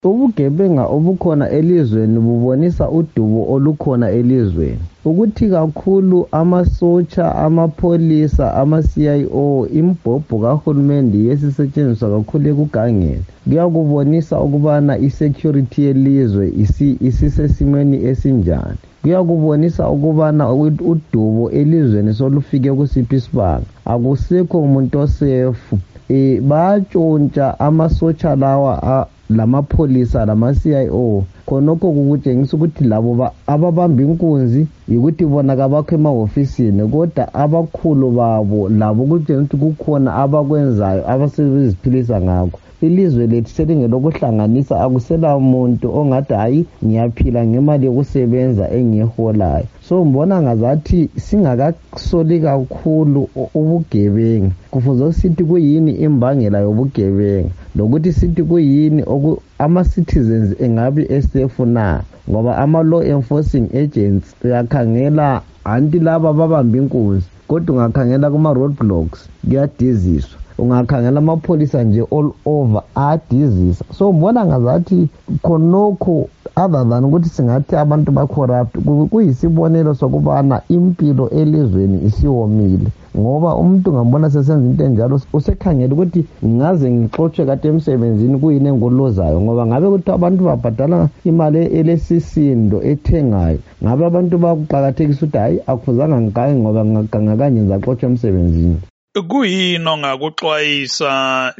Ubugebenga obukhona elizweni bubonisa udubo olukhona elizweni. Ukuthi kakhulu amasotsha, amapholisa, ama-CIO, imbhobho kahulumende yesisetshenziswa kakhulu ekugangeni. Kuyakubonisa ukubana i-security yelizwe isisesimweni esinjani. Kuyakubonisa ukubana udubo elizweni solufike kusiphi isibanga. Akusekho umuntu osefu. Bayatshontsha amasotsha lawa lamapholisa lama-CIO. Khonokho kukutshengisa ukuthi labo ababamba inkunzi yikuthi bona kabakho emahofisini, kodwa abakhulu babo labo kutshengisa ukuthi kukhona abakwenzayo abasebeziphilisa ngakho. Ilizwe lethu selingelokuhlanganisa, akusela muntu ongathi hayi ngiyaphila ngemali yokusebenza engiyiholayo. So mbona ngazathi singakasoli kakhulu ubugebenga. Kufuze sithi kuyini imbangela yobugebenga, lokuthi sithi kuyini ama-citizens engabi esefu na, ngoba ama-law enforcing agents uyakhangela anti laba babamba inkunzi, kodwa ungakhangela kuma-roadblocks kuyadiziswa. Ungakhangela amapholisa nje all over adizisa. So mbona ngazathi khonokho other than ukuthi singathi abantu ba-corrupt, kuyisibonelo sokubana impilo elizweni isiwomile, ngoba umuntu ngambona sesenza into enjalo usekhangela ukuthi ngaze ngixotshwe kade emsebenzini kuyini engikulozayo, ngoba ngabe ukuthi abantu babhadala imali elesisindo ethengayo, ngabe abantu bakuqakathekisa ukuthi hayi akufuzanga ngigange ngoba ngingaganga kanje ngizaxotshwa emsebenzini. Kuyini ongakuxwayisa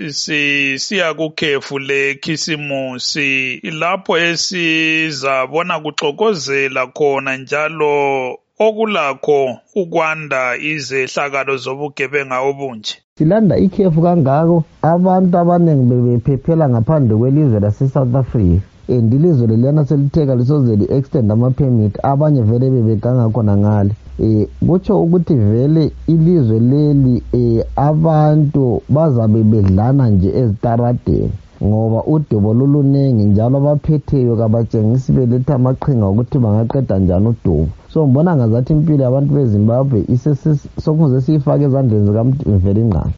siya kukhefu lekhisimusi lapho esizabona kuxokozela khona njalo okulakho ukwanda izehlakalo zobugebenga obunje? Silanda ikhefu kangako, abantu abaningi bebephephela ngaphandle kwelizwe lase-South Africa, and ilizwe leliyana selitheka lisoze li-extend ama-permit, abanye vele bebeganga khona ngale. Kutsho ukuthi vele ilizwe leli abantu bazabe bedlana nje ezitaradeni, ngoba udubo lulunengi njalo abaphetheyo kabatshengisi beletha amaqhinga ukuthi bangaqeda njani udubo. So mbona ngazathi impilo yabantu beZimbabwe sokufuze siyifake ezandleni zikaMveli Ngqangi.